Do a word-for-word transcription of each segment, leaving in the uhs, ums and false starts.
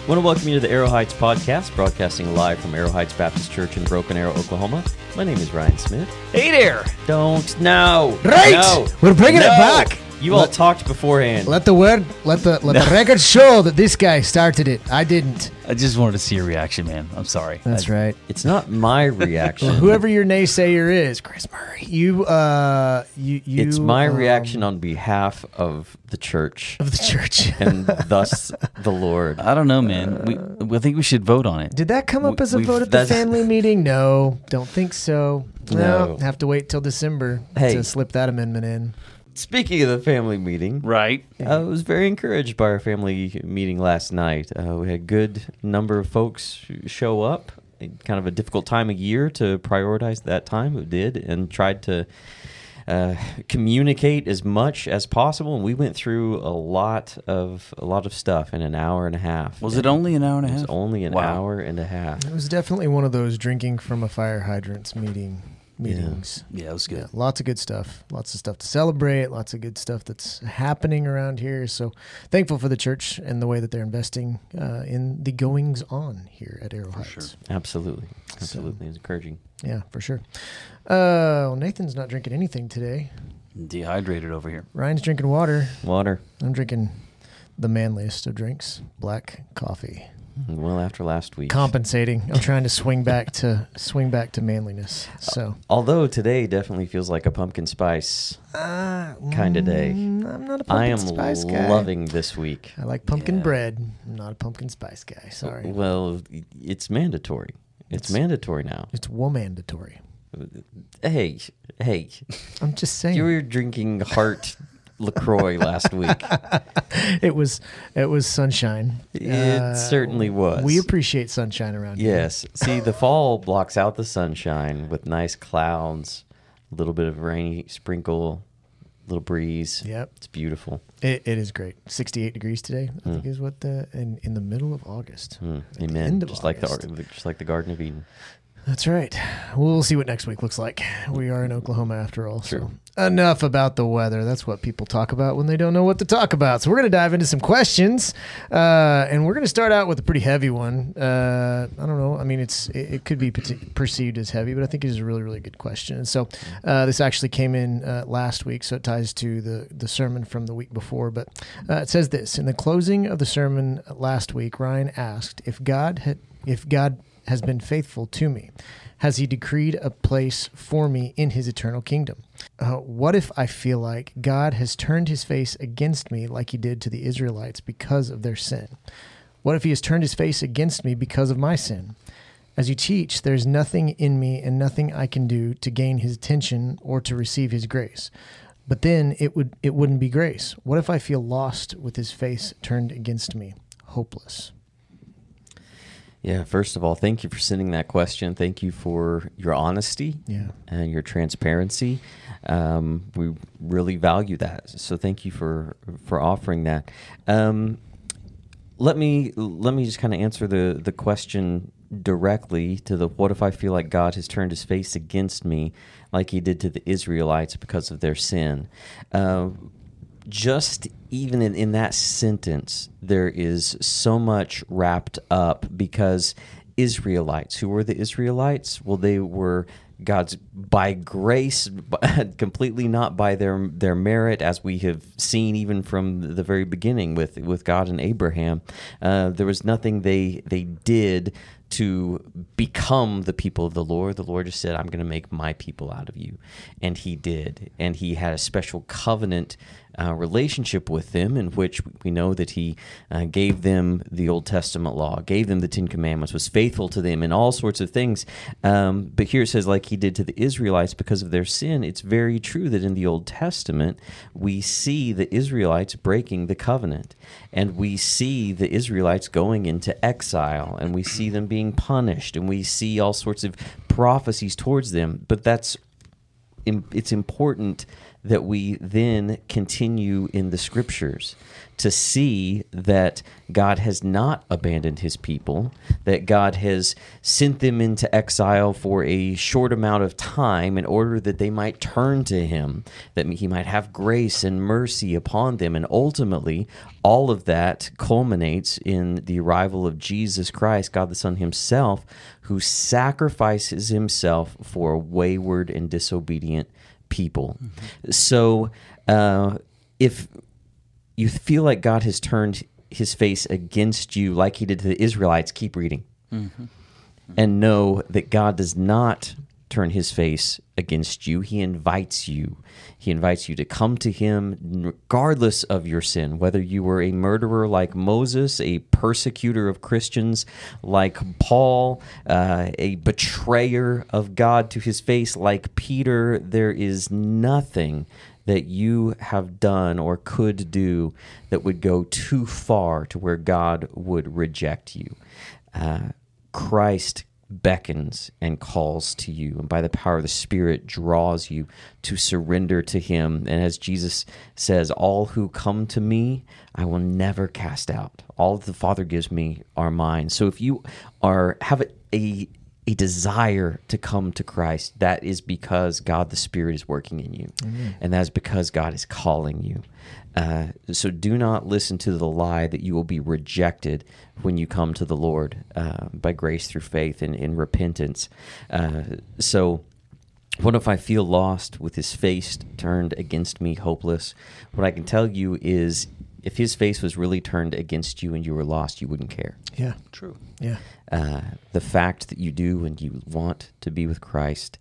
I want to welcome you to the Arrow Heights podcast, broadcasting live from Arrow Heights Baptist Church in Broken Arrow, Oklahoma. My name is Ryan Smith. Hey there! Don't, no. Right! No, We're bringing no. it back! You all talked beforehand. Let the word, let the let the record show that this guy started it. I didn't. I just wanted to see your reaction, man. I'm sorry. That's I, right. It's not my reaction. Well, whoever your naysayer is, Chris Murray, you, uh, you, you. It's my um, reaction on behalf of the church of the church, and thus the Lord. I don't know, man. We, I think we should vote on it. Did that come up We- as a we've- vote at the that's- family meeting? No, don't think so. No. No, have to wait till December Hey. to slip that amendment in. Speaking of the family meeting, Right. I was very encouraged by our family meeting last night. Uh, we had a good number of folks show up. Kind of a difficult time of year to prioritize that time. We did and tried to uh, communicate as much as possible. And we went through a lot of a lot of stuff in an hour and a half. Was it only an hour and a It was half? only an Wow. hour and a half. It was definitely one of those drinking from a fire hydrant's meeting meetings. Yeah, it was good. Yeah, lots of good stuff. Lots of stuff to celebrate. Lots of good stuff that's happening around here. So thankful for the church and the way that they're investing uh, in the goings on here at Arrow Heights. sure. Absolutely. Absolutely. It's encouraging. Yeah, for sure. Uh, well, Nathan's not drinking anything today. Dehydrated over here. Ryan's drinking water. Water. I'm drinking the manliest of drinks, black coffee. Well, after last week. Compensating. I'm trying to swing back to swing back to manliness. So Although today definitely feels like a pumpkin spice uh, kind of day. mm, I'm not a pumpkin I am spice guy. loving this week. I like pumpkin Yeah. bread. I'm not a pumpkin spice guy. Sorry. Well, it's mandatory. It's, It's- mandatory now. It's womandatory. Hey, hey, I'm just saying. you were drinking Heart LaCroix last week. it was it was sunshine. It certainly was. We appreciate sunshine around here. Yes. See, the fall blocks out the sunshine with nice clouds, a little bit of rainy sprinkle, little breeze. Yep. It's beautiful. It, it is great. sixty-eight degrees today. I think is what the in, in the middle of August. Mm, At the amen. end of Just like the August. ar- just like the Garden of Eden. That's right. We'll see what next week looks like. We are in Oklahoma after all. True. So enough about the weather. That's what people talk about when they don't know what to talk about. So we're going to dive into some questions, uh, and we're going to start out with a pretty heavy one. Uh, I don't know. I mean, it's it, it could be pati- perceived as heavy, but I think it is a really really good question. And so uh, this actually came in uh, last week, so it ties to the the sermon from the week before. But uh, it says this in the closing of the sermon last week. Ryan asked if God had if God has been faithful to me. Has he decreed a place for me in his eternal kingdom? Uh, what if I feel like God has turned his face against me like he did to the Israelites because of their sin? What if he has turned his face against me because of my sin? As you teach, there's nothing in me and nothing I can do to gain his attention or to receive his grace. But then it would it wouldn't be grace. What if I feel lost with his face turned against me? Hopeless. Yeah, first of all, thank you for sending that question. Thank you for your honesty Yeah. and your transparency. Um, we really value that. So thank you for for offering that. Um, let me let me just kind of answer the the question directly to the what if I feel like God has turned his face against me like he did to the Israelites because of their sin. Uh, Just even in, in that sentence, there is so much wrapped up because Israelites, who were the Israelites? Well, they were God's by grace, completely not by their their merit, as we have seen even from the very beginning with, with God and Abraham. Uh, there was nothing they they did to become the people of the Lord. The Lord just said, I'm going to make my people out of you. And he did. And he had a special covenant uh, relationship with them in which we know that he uh, gave them the Old Testament law, gave them the Ten Commandments, was faithful to them in all sorts of things. Um, but here it says, like he did to the Israelites because of their sin. It's very true that in the Old Testament, we see the Israelites breaking the covenant. And we see the Israelites going into exile, and we see them being punished, and we see all sorts of prophecies towards them. But that's it's important that we then continue in the scriptures to see that God has not abandoned his people, that God has sent them into exile for a short amount of time in order that they might turn to him, that he might have grace and mercy upon them. And ultimately, all of that culminates in the arrival of Jesus Christ, God the Son himself, who sacrifices himself for a wayward and disobedient people. Mm-hmm. So uh, if you feel like God has turned his face against you like he did to the Israelites, keep reading. Mm-hmm. Mm-hmm. And know that God does not turn his face against you. He invites you. He invites you to come to him regardless of your sin, whether you were a murderer like Moses, a persecutor of Christians like Paul, uh, a betrayer of God to his face like Peter. There is nothing that you have done or could do that would go too far to where God would reject you. Uh, Christ beckons and calls to you, and by the power of the Spirit draws you to surrender to him. And as Jesus says, all who come to me, I will never cast out. All that the Father gives me are mine. So if you are have a, a a desire to come to Christ, that is because God the Spirit is working in you. Mm-hmm. And that is because God is calling you. Uh, so do not listen to the lie that you will be rejected when you come to the Lord uh, by grace through faith and in repentance. Uh, so what if I feel lost with his face turned against me, hopeless? What I can tell you is if his face was really turned against you and you were lost, you wouldn't care. Yeah. True. Yeah. Uh, the fact that you do and you want to be with Christ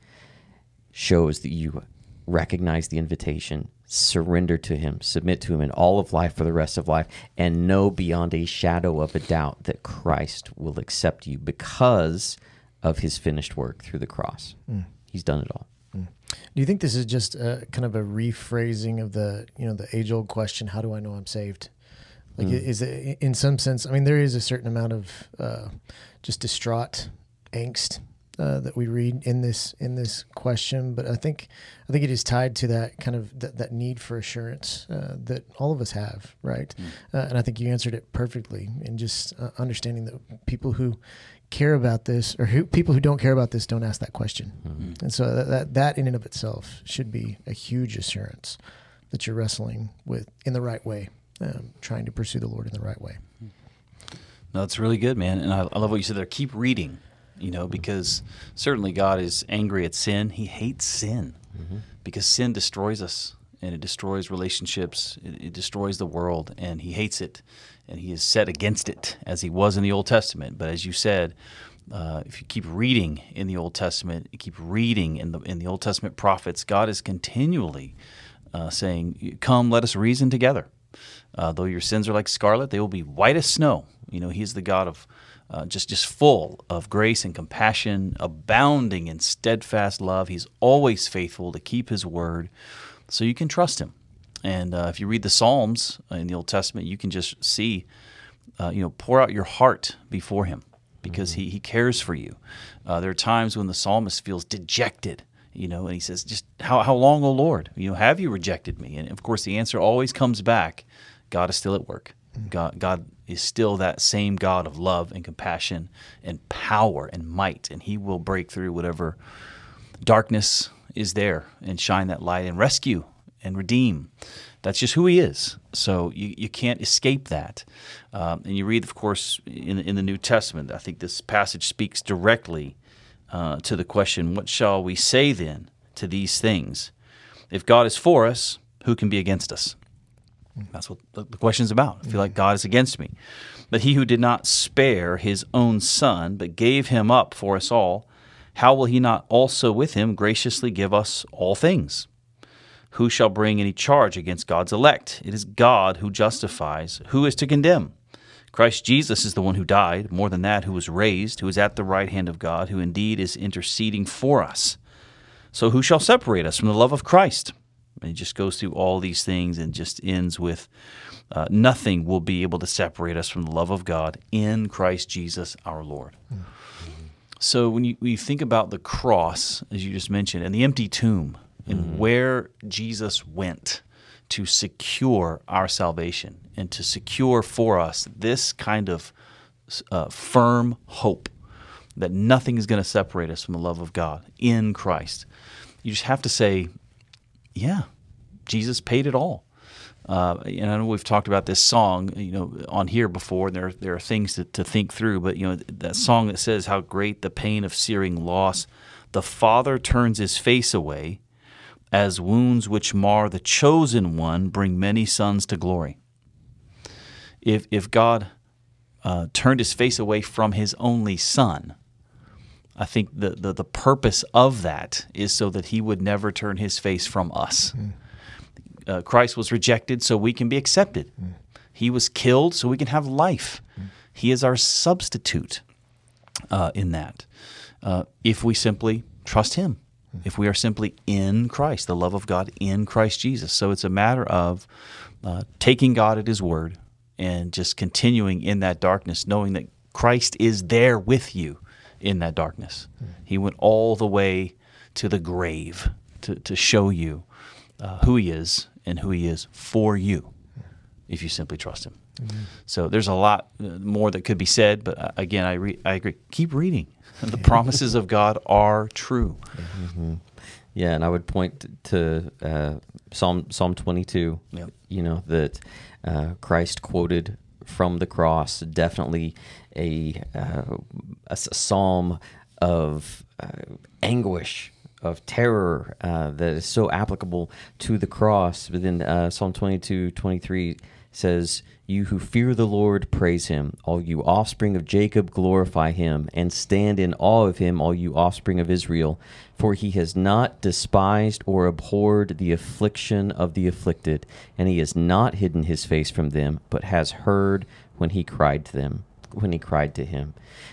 shows that you recognize the invitation, surrender to him, submit to him in all of life for the rest of life, and know beyond a shadow of a doubt that Christ will accept you because of his finished work through the cross. Mm. He's done it all. Mm. Do you think this is just a, kind of a rephrasing of the, you know, the age-old question, how do I know I'm saved? Like, mm. is it, in some sense, I mean, there is a certain amount of uh, just distraught angst uh, that we read in this in this question, but I think I think it is tied to that kind of th- that need for assurance uh, that all of us have, right? Mm. Uh, and I think you answered it perfectly in just uh, understanding that people who care about this, or who people who don't care about this, don't ask that question, mm-hmm. and so that, that that in and of itself should be a huge assurance that you're wrestling with in the right way. Um, trying to pursue the Lord in the right way. No, that's really good, man. And I, I love what you said there. Keep reading, you know, because certainly God is angry at sin. He hates sin mm-hmm. because sin destroys us, and it destroys relationships. It, it destroys the world, and he hates it, and he is set against it as he was in the Old Testament. But as you said, uh, if you keep reading in the Old Testament, you keep reading in the in the Old Testament prophets, God is continually uh, saying, "Come, let us reason together. Uh, though your sins are like scarlet, they will be white as snow." You know, he's the God of uh, just, just full of grace and compassion, abounding in steadfast love. He's always faithful to keep his word, so you can trust him. And uh, if you read the Psalms in the Old Testament, you can just see, uh, you know, pour out your heart before him because mm-hmm. he, he cares for you. Uh, there are times when the psalmist feels dejected, you know, and he says, just how, how long, O Lord? You know, have you rejected me? And of course, the answer always comes back. God is still at work. God, God is still that same God of love and compassion and power and might, and he will break through whatever darkness is there and shine that light and rescue and redeem. That's just who he is. So you, you can't escape that. Um, and you read, of course, in, in the New Testament, I think this passage speaks directly uh, to the question, what shall we say then to these things? If God is for us, who can be against us? That's what the question's about. I feel like God is against me. But he who did not spare his own son, but gave him up for us all, how will he not also with him graciously give us all things? Who shall bring any charge against God's elect? It is God who justifies. Who is to condemn? Christ Jesus is the one who died, more than that, who was raised, who is at the right hand of God, who indeed is interceding for us. So who shall separate us from the love of Christ? And he just goes through all these things and just ends with uh, nothing will be able to separate us from the love of God in Christ Jesus our Lord. Mm-hmm. So when you, when you think about the cross, as you just mentioned, and the empty tomb, in mm-hmm. where Jesus went to secure our salvation and to secure for us this kind of uh, firm hope that nothing is going to separate us from the love of God in Christ. You just have to say, yeah, Jesus paid it all. Uh, and I know we've talked about this song, you know, on here before. And there, there are things to, to think through. But you know, that song that says, "How great the pain of searing loss! The Father turns His face away, as wounds which mar the chosen one bring many sons to glory." If if God uh, turned His face away from His only Son, I think the, the the purpose of that is so that He would never turn His face from us. Mm. Uh, Christ was rejected so we can be accepted. Mm. He was killed so we can have life. Mm. He is our substitute uh, in that. Uh, if we simply trust Him, mm. if we are simply in Christ, the love of God in Christ Jesus. So it's a matter of uh, taking God at His word and just continuing in that darkness, knowing that Christ is there with you in that darkness. Mm. He went all the way to the grave to, to show you uh, who He is and who He is for you if you simply trust Him. Mm-hmm. So there's a lot more that could be said, but uh, again, I re- I agree. Keep reading. The promises of God are true. Mm-hmm. Yeah, and I would point to uh, Psalm Psalm twenty-two. Yep. You know that uh, Christ quoted from the cross. Definitely a uh, a, a psalm of uh, anguish, of terror uh, that is so applicable to the cross. But then uh, Psalm twenty-two twenty-three says, "You who fear the Lord, praise Him. All you offspring of Jacob, glorify Him, and stand in awe of Him, all you offspring of Israel. For He has not despised or abhorred the affliction of the afflicted, and He has not hidden His face from them, but has heard when He cried to them, when He cried to Him."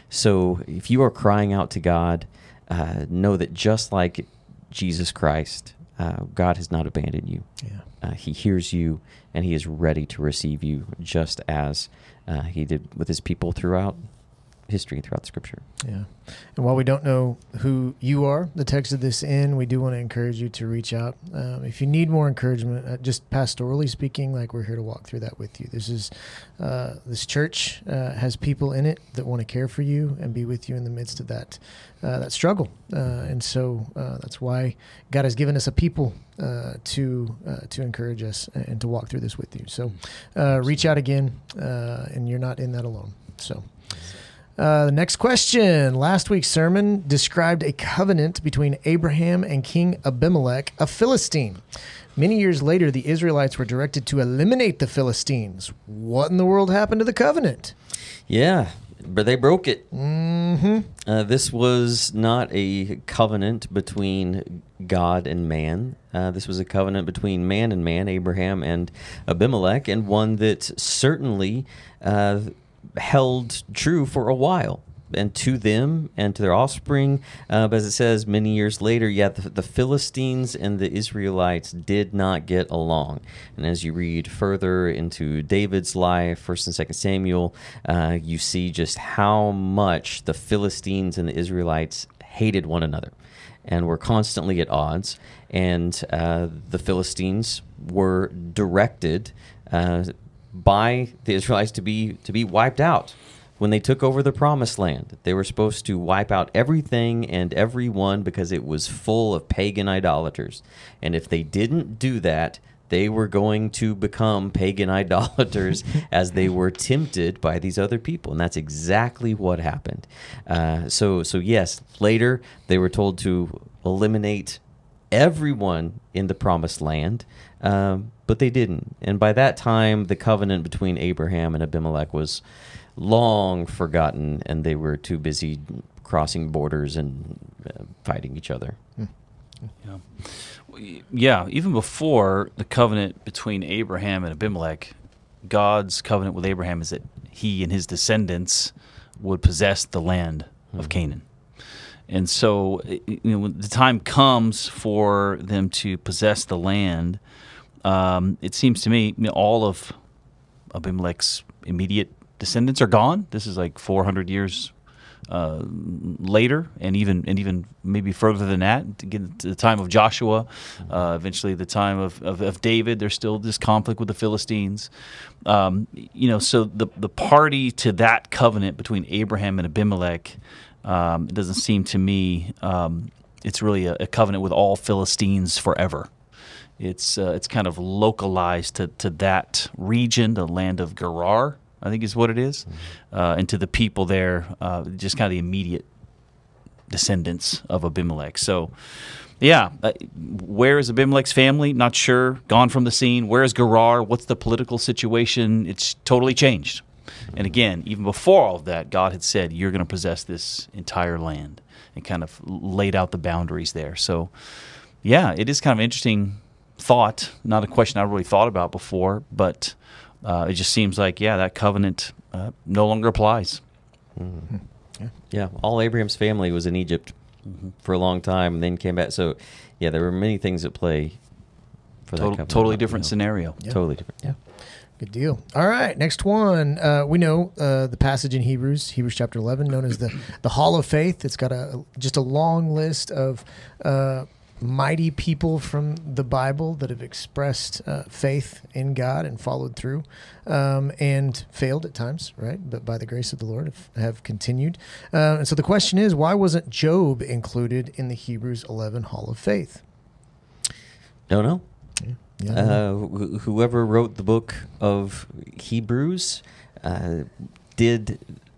So if you are crying out to God, uh, know that just like Jesus Christ, uh, God has not abandoned you. Yeah. Uh, he hears you, and He is ready to receive you, just as uh, He did with His people throughout history, throughout Scripture. Yeah. And while we don't know who you are, the text of this in, we do want to encourage you to reach out. Um, if you need more encouragement, uh, just pastorally speaking, like we're here to walk through that with you. This is uh, this church uh, has people in it that want to care for you and be with you in the midst of that uh, that struggle. Uh, and so uh, that's why God has given us a people uh, to uh, to encourage us and to walk through this with you. So uh, reach out again, uh, and you're not in that alone. So. Uh, the next question. Last week's sermon described a covenant between Abraham and King Abimelech, a Philistine. Many years later, the Israelites were directed to eliminate the Philistines. What in the world happened to the covenant? Yeah, but they broke it. Mm-hmm. Uh, this was not a covenant between God and man. Uh, this was a covenant between man and man, Abraham and Abimelech, and one that certainly uh, held true for a while, and to them and to their offspring. Uh, but as it says, many years later, yeah, the, the Philistines and the Israelites did not get along. And as you read further into David's life, First and Second Samuel, uh, you see just how much the Philistines and the Israelites hated one another and were constantly at odds. And uh, the Philistines were directed uh, by the Israelites to be to be wiped out. When they took over the Promised Land, they were supposed to wipe out everything and everyone because it was full of pagan idolaters. And if they didn't do that, they were going to become pagan idolaters as they were tempted by these other people. And that's exactly what happened. Uh, so, so yes, later they were told to eliminate everyone in the Promised Land, um, but they didn't. And by that time, the covenant between Abraham and Abimelech was long forgotten, and they were too busy crossing borders and uh, fighting each other. Yeah. yeah, even before the covenant between Abraham and Abimelech, God's covenant with Abraham is that he and his descendants would possess the land mm-hmm. of Canaan. And so, you know, when the time comes for them to possess the land, um, it seems to me you know, all of Abimelech's immediate descendants are gone. This is like four hundred years uh, later, and even and even maybe further than that, to get to the time of Joshua, uh, eventually the time of, of, of David. There's still this conflict with the Philistines. Um, you know, so the the party to that covenant between Abraham and Abimelech, um, it doesn't seem to me um, it's really a, a covenant with all Philistines forever. It's uh, it's kind of localized to, to that region, the land of Gerar, I think is what it is, mm-hmm. uh, and to the people there, uh, just kind of the immediate descendants of Abimelech. So, yeah, uh, where is Abimelech's family? Not sure. Gone from the scene. Where is Gerar? What's the political situation? It's totally changed. And again, even before all of that, God had said, you're going to possess this entire land, and kind of laid out the boundaries there. So, yeah, it is kind of interesting thought, not a question I really thought about before, but uh, it just seems like, yeah, that covenant uh, no longer applies. Mm-hmm. Yeah. yeah, all Abraham's family was in Egypt mm-hmm. for a long time, and then came back. So, yeah, there were many things at play for Total, that covenant. Totally different you know. scenario. Yeah. Totally different, yeah. Good deal. All right, next one. Uh, we know uh, the passage in Hebrews, Hebrews chapter eleven, known as the, the Hall of Faith. It's got a just a long list of uh, mighty people from the Bible that have expressed uh, faith in God and followed through, um, and failed at times, right? But by the grace of the Lord have, have continued. Uh, and so the question is, why wasn't Job included in the Hebrews eleven Hall of Faith? Don't know. Yeah. Yeah. Uh, wh- whoever wrote the book of Hebrews uh, did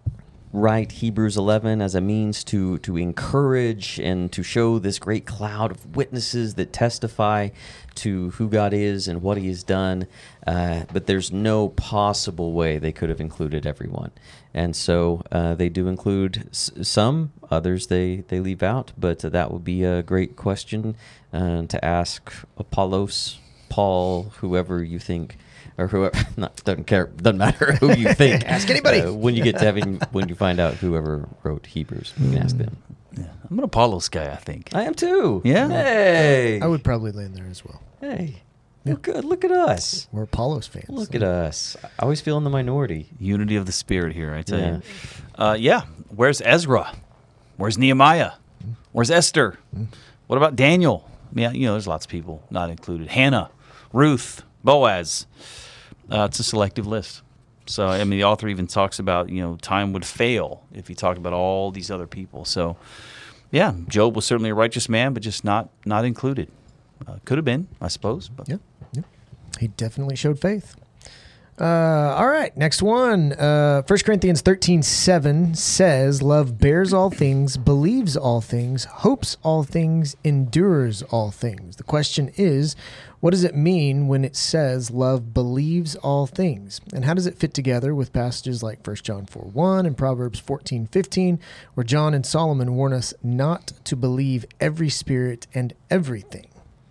write Hebrews eleven as a means to to encourage and to show this great cloud of witnesses that testify to who God is and what He has done. Uh, but there's no possible way they could have included everyone. And so uh, they do include s- some, others they, they leave out. But that would be a great question uh, to ask Apollos, Paul, whoever you think, or whoever, not, doesn't care, doesn't matter who you think. Ask anybody. Uh, when you get to having, when you find out whoever wrote Hebrews, you can ask them. Yeah. I'm an Apollos guy, I think. I am too. Yeah. Hey. I would probably land there as well. Hey. Yeah. Well, good. Look at us. We're Apollos fans. Look so. at us. I always feel in the minority. Unity of the Spirit here, I tell Yeah. you. Uh, yeah. Where's Ezra? Where's Nehemiah? Where's Esther? What about Daniel? Yeah, you know, there's lots of people not included. Hannah, Ruth, Boaz. Uh, it's a selective list. So, I mean, the author even talks about, you know, time would fail if he talked about all these other people. So, yeah, Job was certainly a righteous man, but just not not included. Uh, could have been, I suppose. But. Yeah, yeah. He definitely showed faith. Uh, all right, next one. Uh, First Corinthians thirteen seven says, love bears all things, believes all things, hopes all things, endures all things. The question is, what does it mean when it says love believes all things? And how does it fit together with passages like First John four one and Proverbs fourteen fifteen, where John and Solomon warn us not to believe every spirit and everything?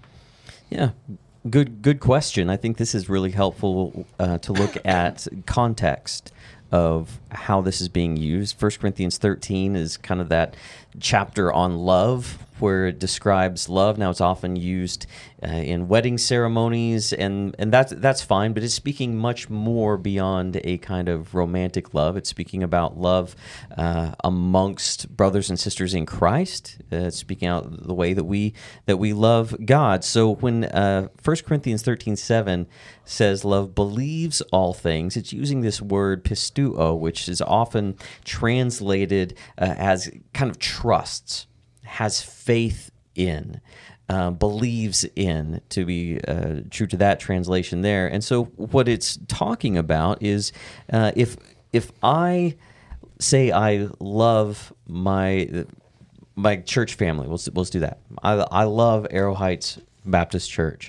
Yeah. Good good question. I think this is really helpful uh, to look at context of how this is being used. First Corinthians thirteen is kind of that chapter on love where it describes love. Now, it's often used uh, in wedding ceremonies, and, and that's, that's fine, but it's speaking much more beyond a kind of romantic love. It's speaking about love uh, amongst brothers and sisters in Christ. Uh, it's speaking out the way that we that we love God. So when uh, First Corinthians thirteen seven says love believes all things, it's using this word pisteuo, which is often translated uh, as kind of trusts, has faith in, uh, believes in, to be uh, true to that translation there. And so what it's talking about is uh, if if I say I love my my church family, let's, let's do that. I, I love Arrow Heights Baptist Church.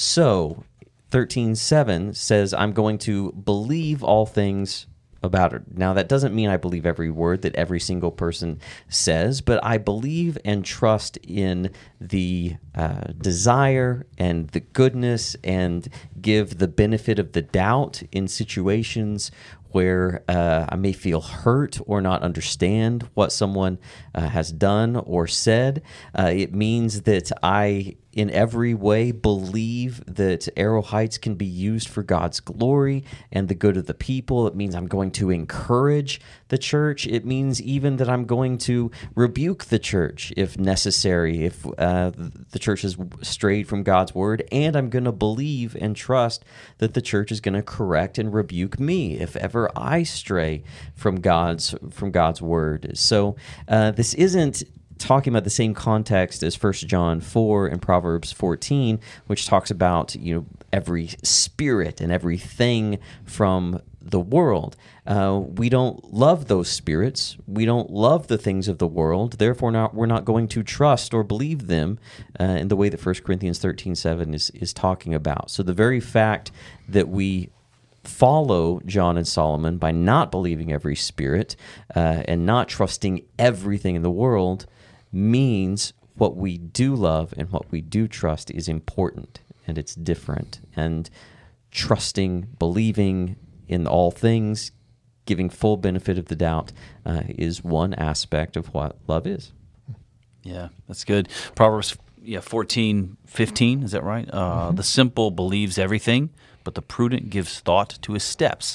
So thirteen seven says I'm going to believe all things about it. Now, that doesn't mean I believe every word that every single person says, but I believe and trust in the uh, desire and the goodness and give the benefit of the doubt in situations where uh, I may feel hurt or not understand what someone uh, has done or said. Uh, it means that I, in every way, believe that Arrow Heights can be used for God's glory and the good of the people. It means I'm going to encourage the church. It means even that I'm going to rebuke the church if necessary, if uh, the church has strayed from God's word, and I'm going to believe and trust that the church is going to correct and rebuke me if ever I stray from God's from God's word. So uh, this isn't talking about the same context as First John four and Proverbs fourteen, which talks about, you know, every spirit and everything from the world. Uh, we don't love those spirits. We don't love the things of the world. Therefore, not we're not going to trust or believe them uh, in the way that First Corinthians thirteen seven is is talking about. So the very fact that we follow John and Solomon by not believing every spirit uh, and not trusting everything in the world means what we do love and what we do trust is important, and it's different. And trusting, believing in all things, giving full benefit of the doubt uh, is one aspect of what love is. Yeah, that's good. Proverbs yeah, fourteen fifteen, is that right? Uh, mm-hmm. The simple believes everything, but the prudent gives thought to his steps.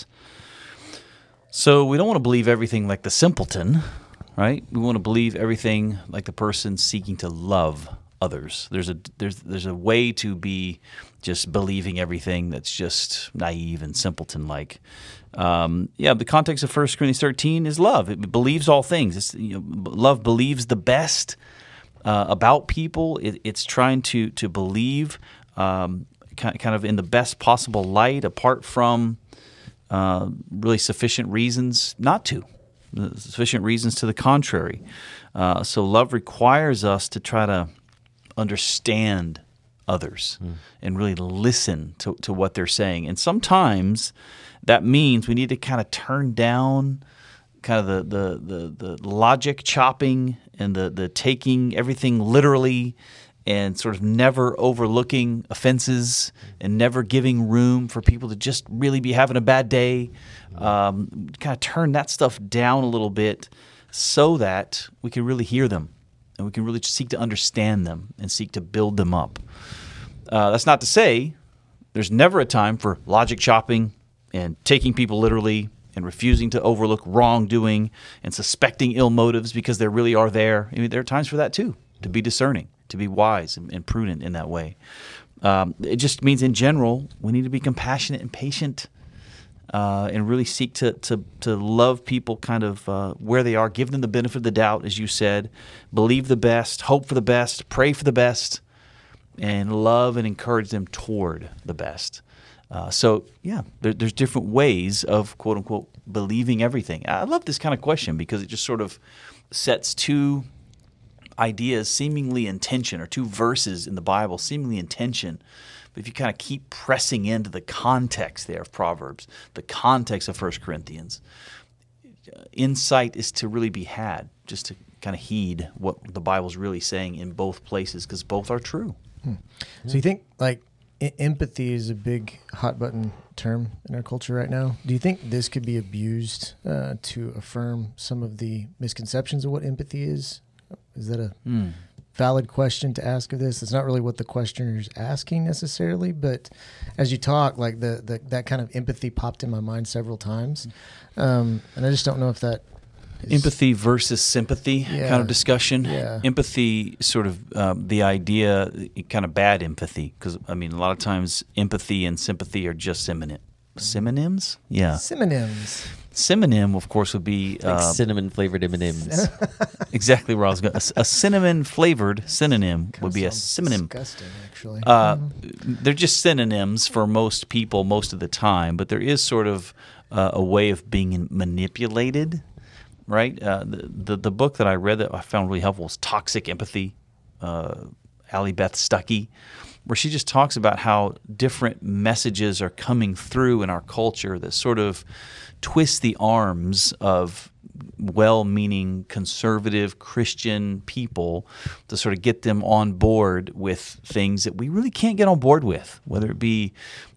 So we don't want to believe everything like the simpleton, right? We want to believe everything like the person seeking to love others. There's a there's there's a way to be just believing everything that's just naive and simpleton-like. Um, yeah, the context of First Corinthians thirteen is love. It believes all things. It's, you know, love believes the best uh, about people. It, it's trying to to believe um, kind of in the best possible light, apart from uh, really sufficient reasons not to. Sufficient reasons to the contrary. Uh, so love requires us to try to understand others mm. and really listen to, to what they're saying. And sometimes that means we need to kind of turn down kind of the the the, the logic chopping and the, the taking everything literally and sort of never overlooking offenses and never giving room for people to just really be having a bad day. Um, kind of turn that stuff down a little bit so that we can really hear them and we can really seek to understand them and seek to build them up. Uh, that's not to say there's never a time for logic chopping and taking people literally and refusing to overlook wrongdoing and suspecting ill motives because there really are there. I mean, there are times for that too, to be discerning, to be wise and, and prudent in that way. Um, it just means in general we need to be compassionate and patient uh, and really seek to, to, to love people kind of uh, where they are, give them the benefit of the doubt, as you said, believe the best, hope for the best, pray for the best, and love and encourage them toward the best. Uh, so, yeah, there, there's different ways of, quote unquote, believing everything. I love this kind of question because it just sort of sets two ideas seemingly in tension, or two verses in the Bible seemingly in tension. But if you kind of keep pressing into the context there of Proverbs, the context of First Corinthians, insight is to really be had, just to kind of heed what the Bible's really saying in both places, because both are true. Hmm. So you think, like, I- empathy is a big hot button term in our culture right now. Do you think this could be abused uh, to affirm some of the misconceptions of what empathy is? Is that a mm. valid question to ask of this? It's not really what the questioner is asking necessarily, but as you talk, like the, the that kind of empathy popped in my mind several times, um, and I just don't know if that is... Empathy versus sympathy yeah. kind of discussion. Yeah. Empathy, sort of um, the idea, kind of bad empathy, because I mean a lot of times empathy and sympathy are just synonym synonyms. Yeah, synonyms. Synonym, of course, would be like uh, cinnamon-flavored M and M's. Exactly where I was going. A, a cinnamon-flavored synonym would be a synonym. Disgusting, actually. Uh, they're just synonyms for most people most of the time, but there is sort of uh, a way of being manipulated, right? Uh, the, the the book that I read that I found really helpful was Toxic Empathy, uh, Allie Beth Stuckey, where she just talks about how different messages are coming through in our culture that sort of twist the arms of well-meaning conservative Christian people to sort of get them on board with things that we really can't get on board with, whether it be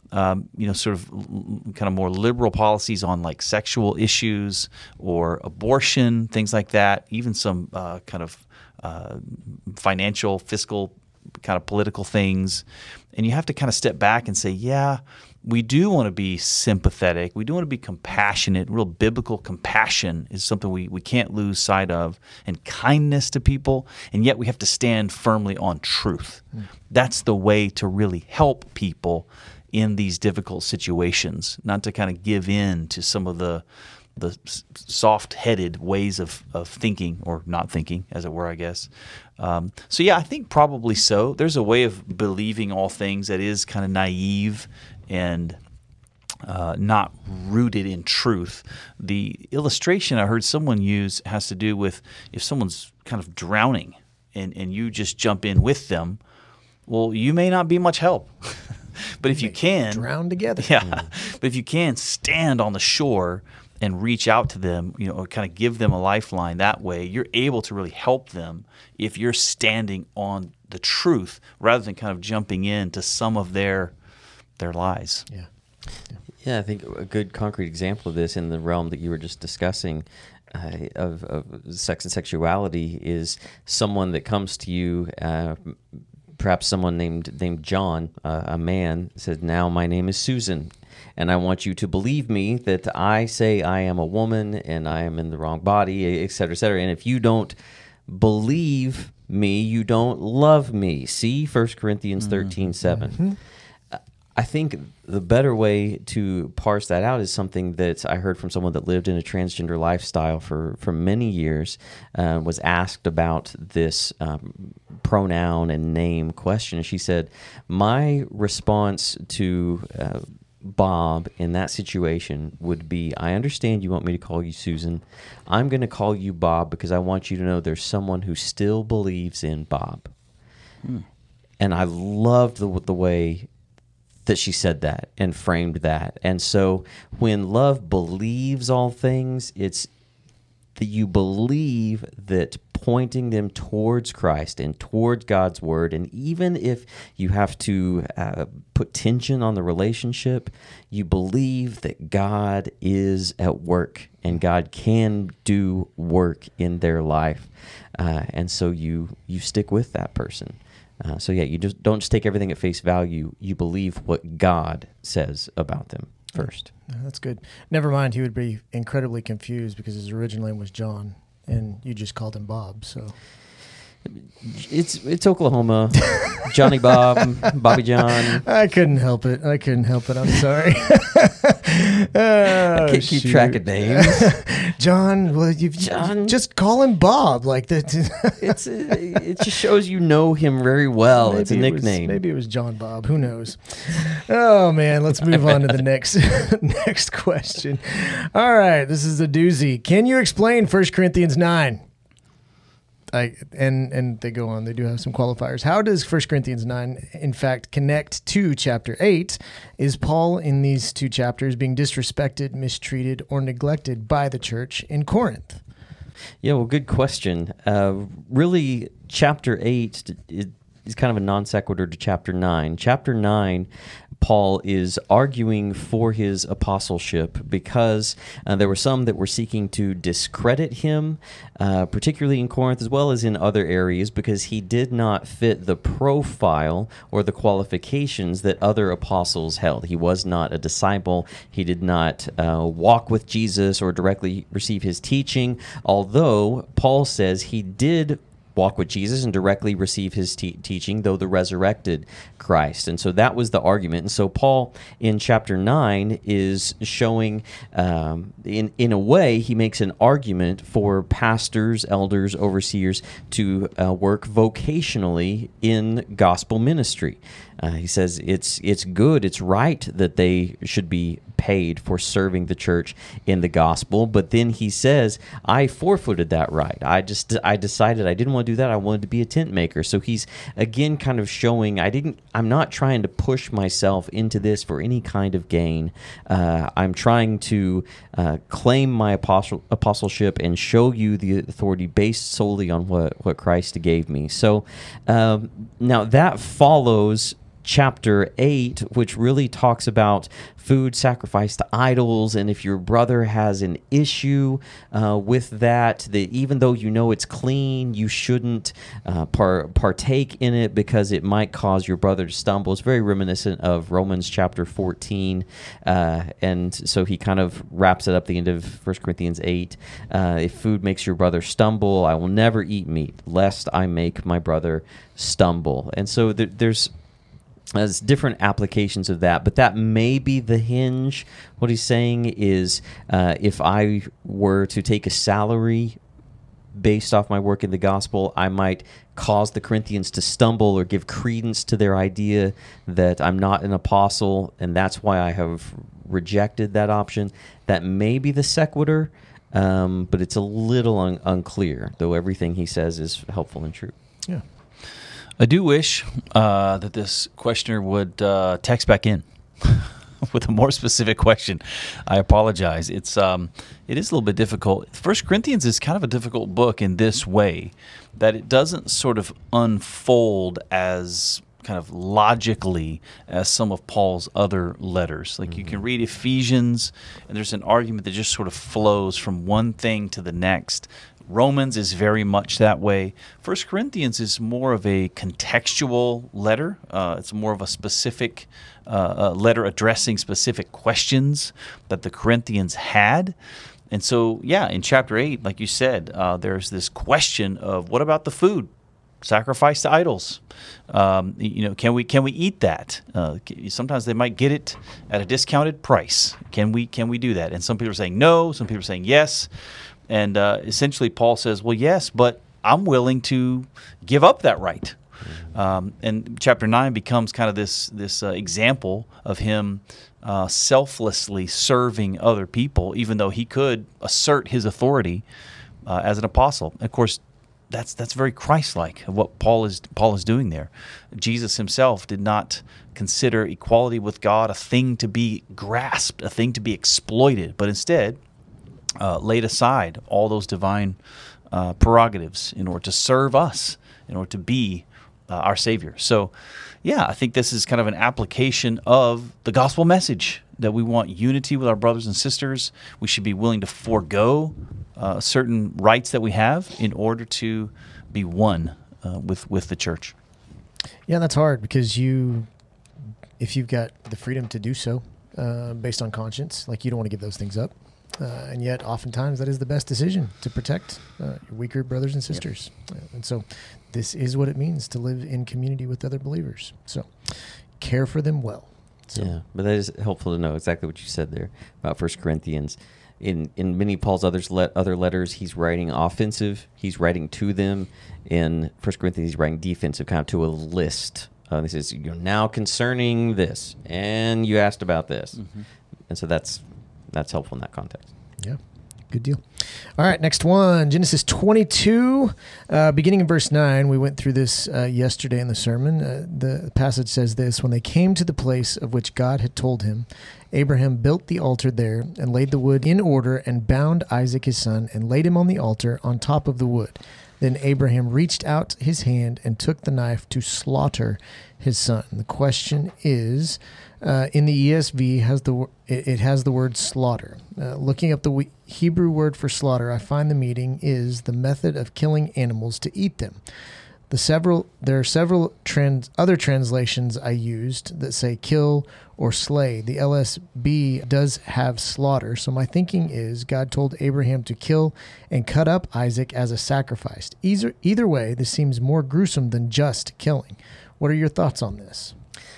um, you know, sort of l- kind of more liberal policies on like sexual issues or abortion, things like that, even some uh, kind of uh, financial, fiscal, kind of political things. And you have to kind of step back and say, yeah, we do want to be sympathetic. We do want to be compassionate. Real biblical compassion is something we, we can't lose sight of, and kindness to people. And yet we have to stand firmly on truth. Mm. That's the way to really help people in these difficult situations, not to kind of give in to some of the the soft-headed ways of, of thinking, or not thinking, as it were, I guess. Um, so yeah, I think probably so. There's a way of believing all things that is kind of naive and uh, not rooted in truth. The illustration I heard someone use has to do with if someone's kind of drowning and, and you just jump in with them, well, you may not be much help. But if you can drown together, yeah. But if you can stand on the shore and reach out to them, you know, or kind of give them a lifeline that way, you're able to really help them if you're standing on the truth rather than kind of jumping into some of their their lies. Yeah. Yeah, yeah I think a good concrete example of this in the realm that you were just discussing uh, of, of sex and sexuality is someone that comes to you. Uh, Perhaps someone named named John, uh, a man, said, "Now my name is Susan, and I want you to believe me that I say I am a woman and I am in the wrong body, et cetera, et cetera. And if you don't believe me, you don't love me." See First Corinthians thirteen seven. Mm-hmm. I think the better way to parse that out is something that I heard from someone that lived in a transgender lifestyle for, for many years, uh, was asked about this um, pronoun and name question. And she said, my response to uh, Bob in that situation would be, I understand you want me to call you Susan. I'm going to call you Bob because I want you to know there's someone who still believes in Bob. Hmm. And I loved the, the way that she said that and framed that. And so when love believes all things, it's that you believe that pointing them towards Christ and towards God's word, and even if you have to uh, put tension on the relationship, you believe that God is at work and God can do work in their life. Uh, and so you you stick with that person. Uh, so yeah, you just don't just take everything at face value. You believe what God says about them first. That's good. Never mind, he would be incredibly confused because his original name was John, and you just called him Bob. So it's it's Oklahoma, Johnny Bob, Bobby John. I couldn't help it. I couldn't help it. I'm sorry. oh, I can't keep shoot. track of names. John, well, you've John. just call him Bob. Like that. it's it just shows you know him very well. Maybe it's a it nickname. Was, maybe it was John Bob. Who knows? Oh man, let's move on to the next next question. All right, this is a doozy. Can you explain First Corinthians nine? I, and and they go on. They do have some qualifiers. How does First Corinthians nine, in fact, connect to chapter eight? Is Paul in these two chapters being disrespected, mistreated, or neglected by the church in Corinth? Yeah, well, good question. Uh, really, chapter eight is kind of a non sequitur to chapter nine. Chapter nine, Paul is arguing for his apostleship because uh, there were some that were seeking to discredit him, uh, particularly in Corinth as well as in other areas, because he did not fit the profile or the qualifications that other apostles held. He was not a disciple. He did not uh, walk with Jesus or directly receive his teaching, although Paul says he did walk with Jesus and directly receive his te- teaching, though the resurrected Christ. And so that was the argument. And so Paul in chapter nine is showing, um, in, in a way, he makes an argument for pastors, elders, overseers to uh, work vocationally in gospel ministry. Uh, he says it's it's good, it's right that they should be paid for serving the church in the gospel, but then he says, I forfeited that right. I just I decided I didn't want to do that. I wanted to be a tent maker. So he's again kind of showing I didn't. I'm not trying to push myself into this for any kind of gain. Uh, I'm trying to uh, claim my apostle, apostleship and show you the authority based solely on what what Christ gave me. So um, now that follows chapter eight, which really talks about food sacrificed to idols, and if your brother has an issue uh, with that, that even though you know it's clean, you shouldn't uh, par- partake in it because it might cause your brother to stumble. It's very reminiscent of Romans chapter fourteen, uh, and so he kind of wraps it up at the end of First Corinthians eight. Uh, if food makes your brother stumble, I will never eat meat, lest I make my brother stumble. And so there, there's There's different applications of that, but that may be the hinge. What he's saying is uh, if I were to take a salary based off my work in the gospel, I might cause the Corinthians to stumble or give credence to their idea that I'm not an apostle, and that's why I have rejected that option. That may be the sequitur, um, but it's a little un- unclear, though everything he says is helpful and true. Yeah. I do wish uh, that this questioner would uh, text back in with a more specific question. I apologize. It's um, it is a little bit difficult. First Corinthians is kind of a difficult book in this way, that it doesn't sort of unfold as kind of logically as some of Paul's other letters. Like mm-hmm. you can read Ephesians, and there's an argument that just sort of flows from one thing to the next. Romans is very much that way. First Corinthians is more of a contextual letter. Uh, it's more of a specific uh, uh, letter addressing specific questions that the Corinthians had. And so, yeah, in chapter eight, like you said, uh, there's this question of what about the food sacrificed to idols? Um, you know, can we can we eat that? Uh, sometimes they might get it at a discounted price. Can we can we do that? And some people are saying no. Some people are saying yes. And uh, essentially, Paul says, well, yes, but I'm willing to give up that right. Um, and chapter nine becomes kind of this this uh, example of him uh, selflessly serving other people, even though he could assert his authority uh, as an apostle. Of course, that's that's very Christ-like of what Paul is Paul is doing there. Jesus himself did not consider equality with God a thing to be grasped, a thing to be exploited, but instead Uh, laid aside all those divine uh, prerogatives in order to serve us, in order to be uh, our Savior. So, yeah, I think this is kind of an application of the gospel message, that we want unity with our brothers and sisters. We should be willing to forego uh, certain rights that we have in order to be one uh, with, with the church. Yeah, that's hard because you, if you've got the freedom to do so uh, based on conscience, like you don't want to give those things up. Uh, and yet, oftentimes, that is the best decision to protect uh, your weaker brothers and sisters. Yep. Uh, and so, this is what it means to live in community with other believers. So, care for them well. So. Yeah, but that is helpful to know exactly what you said there about First Corinthians. In in many of Paul's others le- other letters, he's writing offensive. He's writing to them. In First Corinthians, he's writing defensive, kind of to a list. Uh, he says, you know, now concerning this, and you asked about this. Mm-hmm. And so that's that's helpful in that context. Yeah, good deal. All right, next one, Genesis twenty-two, uh, beginning in verse nine. We went through this uh, yesterday in the sermon. Uh, the passage says this: when they came to the place of which God had told him, Abraham built the altar there and laid the wood in order and bound Isaac his son and laid him on the altar on top of the wood. Then Abraham reached out his hand and took the knife to slaughter his son. The question is, uh, in the E S V, has the it, it has the word slaughter. Uh, looking up the w- Hebrew word for slaughter, I find the meaning is the method of killing animals to eat them. The several there are several trans, other translations I used that say kill or slay. The L S B does have slaughter, so my thinking is God told Abraham to kill and cut up Isaac as a sacrifice. Either, either way, this seems more gruesome than just killing. What are your thoughts on this?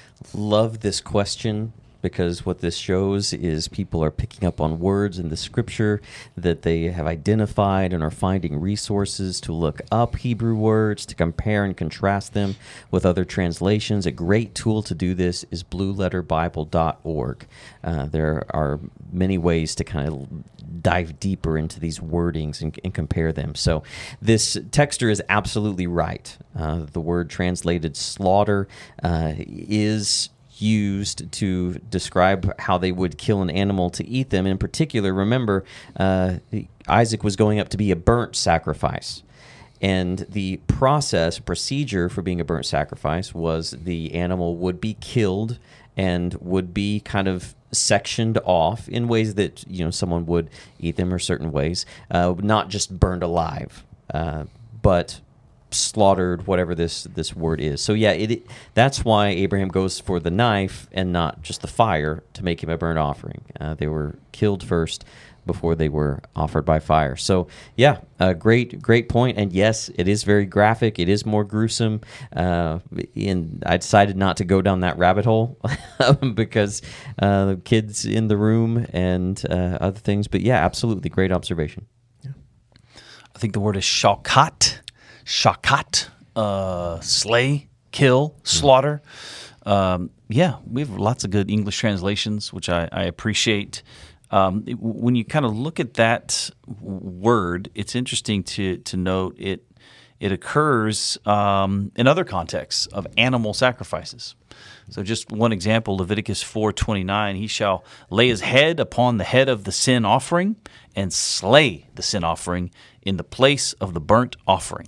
Love this question, because what this shows is people are picking up on words in the scripture that they have identified and are finding resources to look up Hebrew words, to compare and contrast them with other translations. A great tool to do this is blue letter bible dot org. Uh, there are many ways to kind of dive deeper into these wordings and, and compare them. So this texter is absolutely right. Uh, the word translated slaughter uh, is used to describe how they would kill an animal to eat them. In particular, remember, uh, Isaac was going up to be a burnt sacrifice. And the process, procedure for being a burnt sacrifice was the animal would be killed and would be kind of sectioned off in ways that, you know, someone would eat them or certain ways, uh, not just burned alive, uh, but slaughtered, whatever this this word is. So yeah, it, it that's why Abraham goes for the knife and not just the fire to make him a burnt offering. Uh, they were killed first before they were offered by fire. So yeah, a great, great point. And yes, it is very graphic. It is more gruesome. Uh, and I decided not to go down that rabbit hole because uh, the kids in the room and uh, other things. But yeah, absolutely, great observation. Yeah. I think the word is shakat, shakat, uh, slay, kill, slaughter. Um, yeah, we have lots of good English translations, which I, I appreciate. Um, it, when you kind of look at that word, it's interesting to to note it it occurs um, in other contexts of animal sacrifices. So just one example, Leviticus four twenty-nine, he shall lay his head upon the head of the sin offering and slay the sin offering in the place of the burnt offering.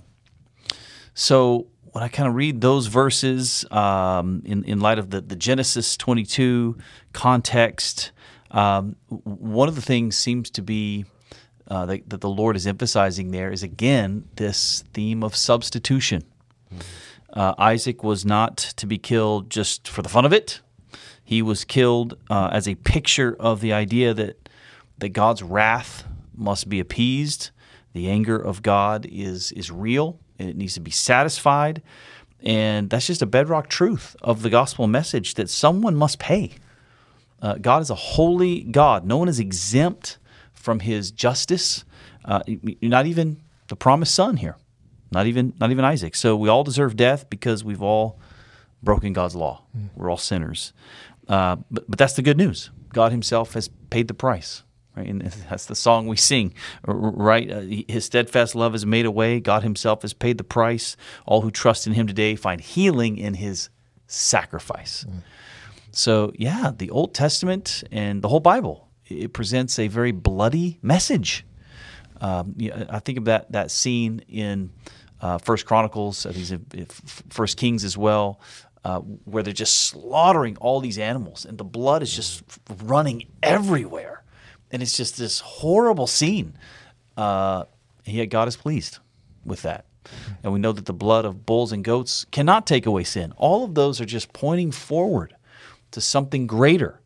So when I kind of read those verses um, in, in light of the, the Genesis twenty-two context, Um, one of the things seems to be uh, that, that the Lord is emphasizing there is, again, this theme of substitution. Mm-hmm. Uh, Isaac was not to be killed just for the fun of it. He was killed uh, as a picture of the idea that, that God's wrath must be appeased. The anger of God is, is real, and it needs to be satisfied. And that's just a bedrock truth of the gospel message, that someone must pay. Uh, God is a holy God. No one is exempt from His justice. Uh, not even the promised son here. Not even not even Isaac. So we all deserve death because we've all broken God's law. Mm. We're all sinners. Uh, but, but that's the good news. God Himself has paid the price. Right? And that's the song we sing. Right? Uh, His steadfast love has made a way. God Himself has paid the price. All who trust in Him today find healing in His sacrifice. Mm. So, yeah, the Old Testament and the whole Bible, it presents a very bloody message. Um, I think of that that scene in uh, First Chronicles, these First Kings as well, uh, where they're just slaughtering all these animals, and the blood is just running everywhere, and it's just this horrible scene. Uh, and yet God is pleased with that, and we know that the blood of bulls and goats cannot take away sin. All of those are just pointing forward to something greater,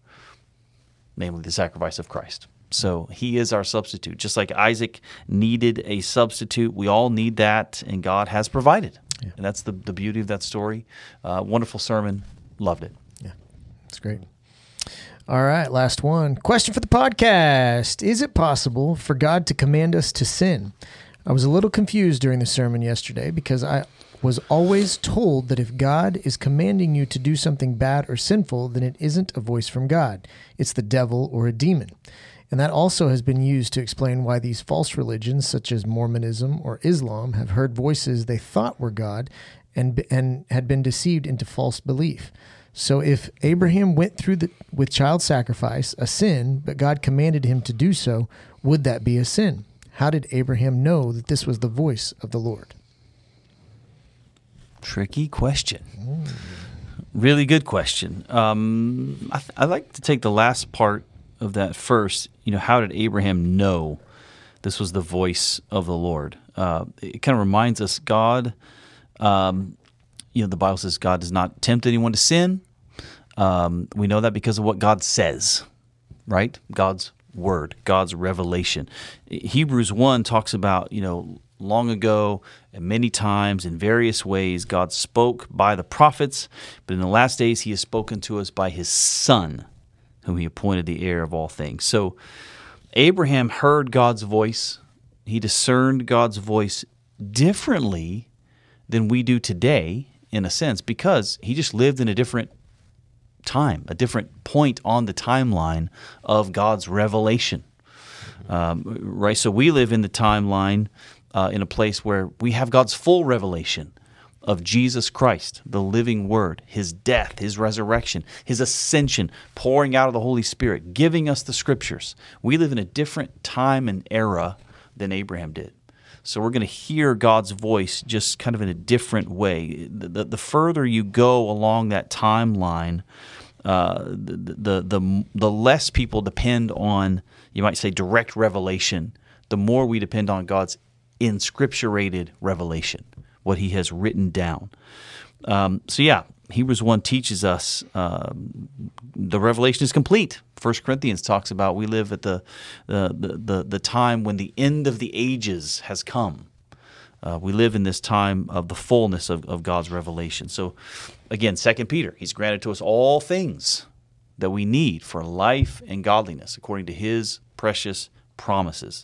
namely the sacrifice of Christ. So He is our substitute. Just like Isaac needed a substitute, we all need that, and God has provided. Yeah. And that's the, the beauty of that story. Uh, wonderful sermon. Loved it. Yeah, that's great. All right, last one. Question for the podcast. Is it possible for God to command us to sin? I was a little confused during the sermon yesterday because I was always told that if God is commanding you to do something bad or sinful, then it isn't a voice from God. It's the devil or a demon. And that also has been used to explain why these false religions, such as Mormonism or Islam, have heard voices they thought were God and and had been deceived into false belief. So if Abraham went through the, with child sacrifice, a sin, but God commanded him to do so, would that be a sin? How did Abraham know that this was the voice of the Lord? Tricky question. Mm. Really good question. Um, I th- I'd like to take the last part of that first. You know, how did Abraham know this was the voice of the Lord? Uh, it kind of reminds us God, um, you know, the Bible says God does not tempt anyone to sin. Um, we know that because of what God says, right? God's word, God's revelation. Hebrews one talks about, you know, long ago and many times in various ways, God spoke by the prophets, but in the last days He has spoken to us by His Son, whom He appointed the heir of all things. So Abraham heard God's voice. He discerned God's voice differently than we do today, in a sense, because he just lived in a different time, a different point on the timeline of God's revelation. Um, right? So we live in the timeline uh, in a place where we have God's full revelation of Jesus Christ, the living Word, His death, His resurrection, His ascension, pouring out of the Holy Spirit, giving us the Scriptures. We live in a different time and era than Abraham did. So we're going to hear God's voice just kind of in a different way. The, the, the further you go along that timeline, uh, the, the the the less people depend on, you might say, direct revelation. The more we depend on God's inscripturated revelation, what He has written down. Um, so yeah, Hebrews one teaches us um, the revelation is complete. First Corinthians talks about we live at the the, the, the time when the end of the ages has come. Uh, we live in this time of the fullness of, of God's revelation. So again, Second Peter, He's granted to us all things that we need for life and godliness according to His precious promises.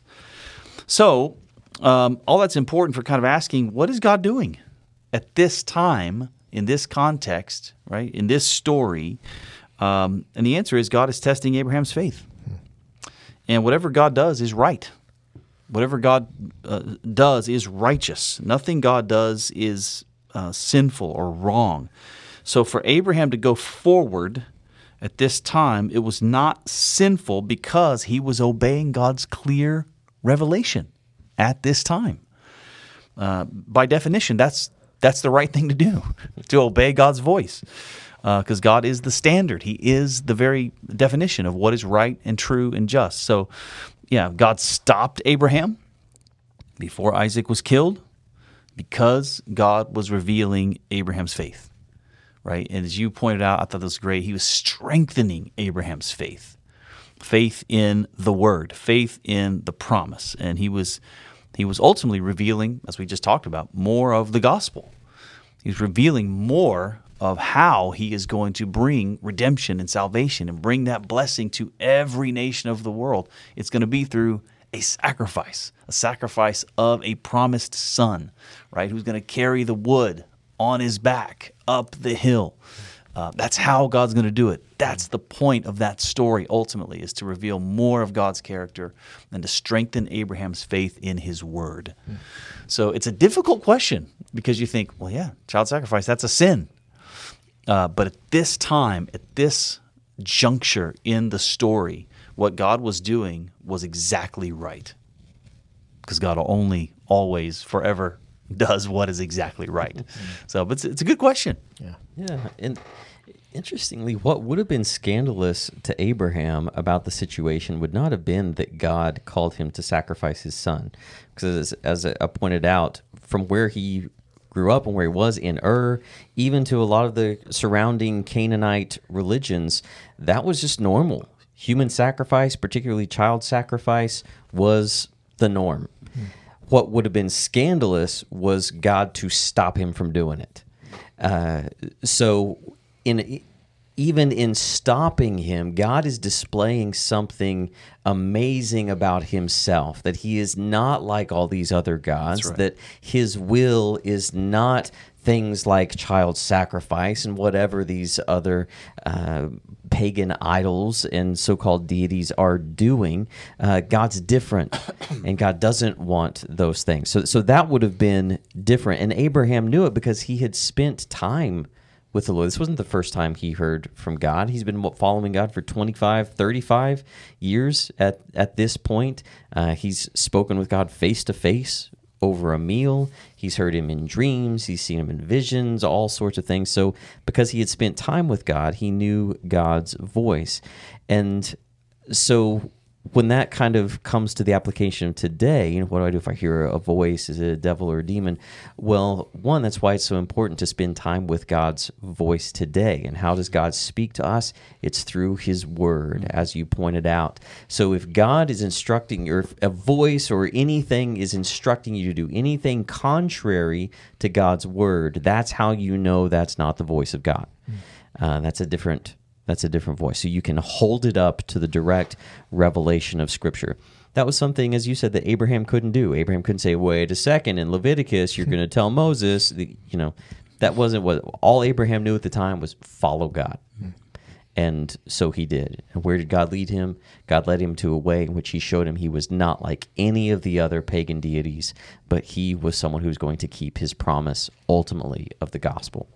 So um, all that's important for kind of asking, what is God doing at this time, in this context, right, in this story? Um, and the answer is God is testing Abraham's faith. And whatever God does is right. Whatever God uh, does is righteous. Nothing God does is uh, sinful or wrong. So for Abraham to go forward at this time, it was not sinful because he was obeying God's clear revelation at this time. Uh, by definition, that's that's the right thing to do, to obey God's voice. Because uh, God is the standard. He is the very definition of what is right and true and just. So, yeah, God stopped Abraham before Isaac was killed because God was revealing Abraham's faith, right? And as you pointed out, I thought that was great. He was strengthening Abraham's faith, faith in the word, faith in the promise. And he was he was ultimately revealing, as we just talked about, more of the gospel. He was revealing more of how He is going to bring redemption and salvation and bring that blessing to every nation of the world. It's going to be through a sacrifice, a sacrifice of a promised son, right, who's going to carry the wood on his back up the hill. Uh, that's how God's going to do it. That's the point of that story ultimately, is to reveal more of God's character and to strengthen Abraham's faith in His word. Mm. So it's a difficult question because you think, well, yeah, child sacrifice, that's a sin. Uh, but at this time, at this juncture in the story, what God was doing was exactly right. Because God only, always, forever does what is exactly right. So, but it's, it's a good question. Yeah. Yeah. And interestingly, what would have been scandalous to Abraham about the situation would not have been that God called him to sacrifice his son. Because as, as I pointed out, from where he grew up and where he was in Ur, even to a lot of the surrounding Canaanite religions, that was just normal. Human sacrifice, particularly child sacrifice, was the norm. Mm. What would have been scandalous was God to stop him from doing it. Uh, so in even in stopping him, God is displaying something amazing about Himself, that He is not like all these other gods, right. That His will is not things like child sacrifice and whatever these other uh, pagan idols and so-called deities are doing. Uh, God's different, and God doesn't want those things. So, so that would have been different, and Abraham knew it because he had spent time with the Lord. This wasn't the first time he heard from God. He's been following God for twenty-five, thirty-five years at, at this point. Uh, he's spoken with God face to face over a meal. He's heard Him in dreams. He's seen Him in visions, all sorts of things. So because he had spent time with God, he knew God's voice. And so when that kind of comes to the application of today, you know, what do I do if I hear a voice? Is it a devil or a demon? Well, one, that's why it's so important to spend time with God's voice today. And how does God speak to us? It's through His word, as you pointed out. So if God is instructing you, or if a voice or anything is instructing you to do anything contrary to God's word, that's how you know that's not the voice of God. Uh, that's a different That's a different voice. So you can hold it up to the direct revelation of Scripture. That was something, as you said, that Abraham couldn't do. Abraham couldn't say, wait a second, in Leviticus, you're going to tell Moses, the, you know, that wasn't what, all Abraham knew at the time was follow God. And so he did. And where did God lead him? God led him to a way in which He showed him he was not like any of the other pagan deities, but he was someone who was going to keep His promise, ultimately, of the gospel.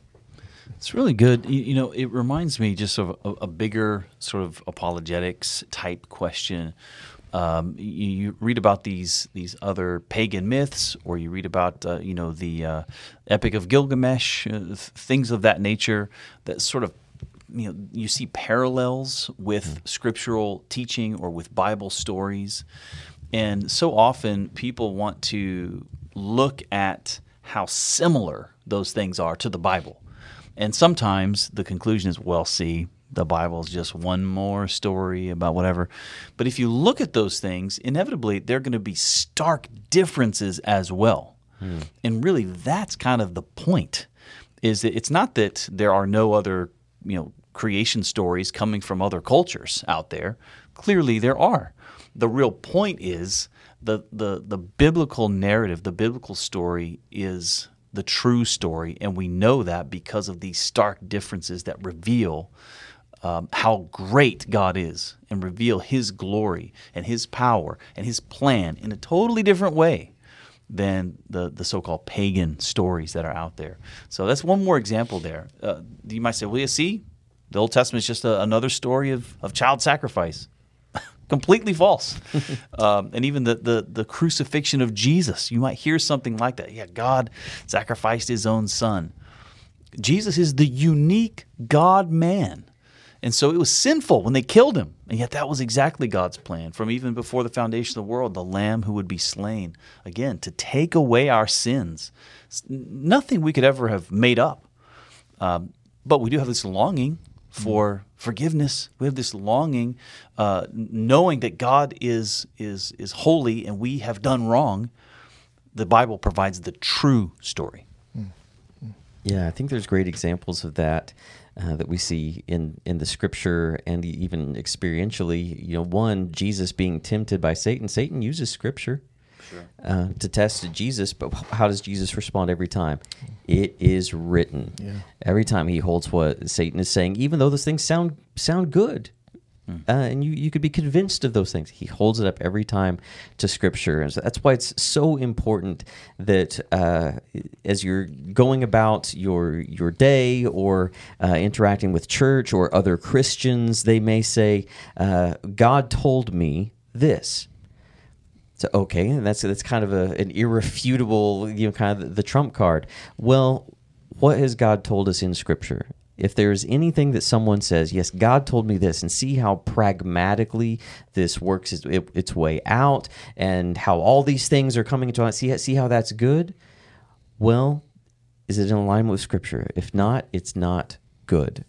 It's really good. You, you know, it reminds me just of a, a bigger sort of apologetics type question. Um, you, you read about these these other pagan myths, or you read about uh, you know the uh, Epic of Gilgamesh, uh, th- things of that nature that sort of you know you see parallels with scriptural teaching or with Bible stories, and so often people want to look at how similar those things are to the Bible, and sometimes the conclusion is, well, see, the Bible is just one more story about whatever. But if you look at those things, inevitably there are going to be stark differences as well. Hmm. And really, that's kind of the point. Is that it's not that there are no other, you know, creation stories coming from other cultures out there. Clearly, there are. The real point is the the the biblical narrative, the biblical story is the true story, and we know that because of these stark differences that reveal Um, how great God is and reveal His glory and His power and His plan in a totally different way than the, the so-called pagan stories that are out there. So that's one more example there. Uh, you might say, well, you see, the Old Testament is just a, another story of, of child sacrifice. Completely false. um, and even the, the, the crucifixion of Jesus, you might hear something like that. Yeah, God sacrificed His own Son. Jesus is the unique God-man. And so it was sinful when they killed Him. And yet that was exactly God's plan from even before the foundation of the world, the Lamb who would be slain, again, to take away our sins. It's nothing we could ever have made up. Um, but we do have this longing for forgiveness. We have this longing, uh, knowing that God is, is, is holy and we have done wrong. The Bible provides the true story. Yeah, I think there's great examples of that. Uh, that we see in, in the Scripture and even experientially. You know, one, Jesus being tempted by Satan. Satan uses Scripture sure. uh, to test Jesus, but how does Jesus respond every time? It is written. Yeah. Every time he holds what Satan is saying, even though those things sound sound good, uh, and you, you could be convinced of those things, he holds it up every time to Scripture. And so that's why it's so important that uh, as you're going about your your day or uh, interacting with church or other Christians, they may say, uh, God told me this. So, okay, and that's that's kind of a, an irrefutable, you know, kind of the, the trump card. Well, what has God told us in Scripture? If there's anything that someone says, yes, God told me this, and see how pragmatically this works its, it, its way out, and how all these things are coming into, see, see how that's good? Well, is it in alignment with Scripture? If not, it's not good.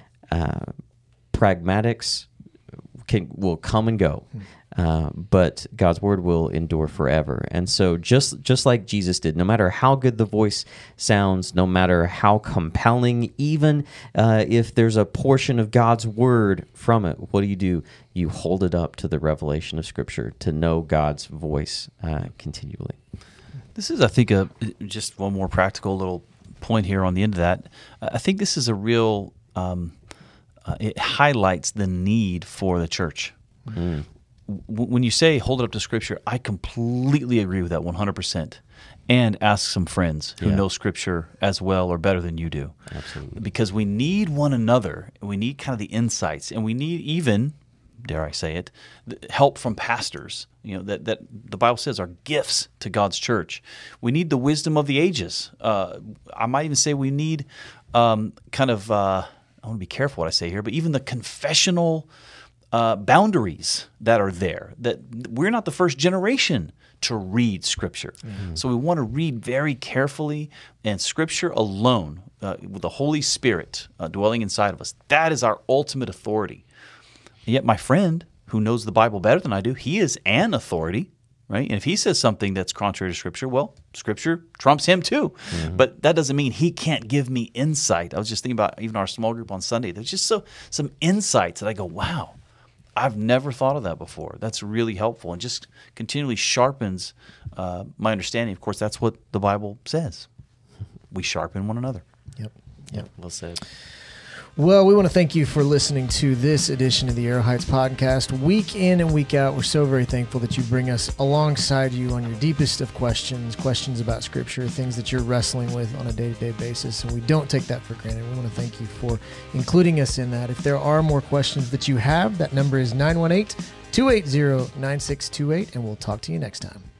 Uh, pragmatics can, will come and go. Uh, but God's word will endure forever. And so just just like Jesus did, no matter how good the voice sounds, no matter how compelling, even uh, if there's a portion of God's word from it, what do you do? You hold it up to the revelation of Scripture to know God's voice uh, continually. This is, I think, a, just one more practical little point here on the end of that. I think this is a real, um, uh, it highlights the need for the church. Mm. When you say hold it up to Scripture, I completely agree with that one hundred percent. And ask some friends who yeah. know Scripture as well or better than you do. Absolutely. Because we need one another, and we need kind of the insights, and we need even, dare I say it, help from pastors, you know, that, that the Bible says are gifts to God's church. We need the wisdom of the ages. Uh, I might even say we need um, kind of, uh, I want to be careful what I say here, but even the confessional Uh, boundaries that are there, that we're not the first generation to read Scripture. Mm-hmm. So we want to read very carefully, and Scripture alone, uh, with the Holy Spirit uh, dwelling inside of us, that is our ultimate authority. And yet my friend who knows the Bible better than I do, he is an authority, right? And if he says something that's contrary to Scripture, well, Scripture trumps him too. Mm-hmm. But that doesn't mean he can't give me insight. I was just thinking about even our small group on Sunday. There's just so some insights that I go, wow, I've never thought of that before. That's really helpful and just continually sharpens uh, my understanding. Of course, that's what the Bible says. We sharpen one another. Yep. Yep. Well said. Well, we want to thank you for listening to this edition of the Arrow Heights podcast. Week in and week out, we're so very thankful that you bring us alongside you on your deepest of questions, questions about Scripture, things that you're wrestling with on a day-to-day basis, and we don't take that for granted. We want to thank you for including us in that. If there are more questions that you have, that number is nine one eight, two eight zero, nine six two eight, and we'll talk to you next time.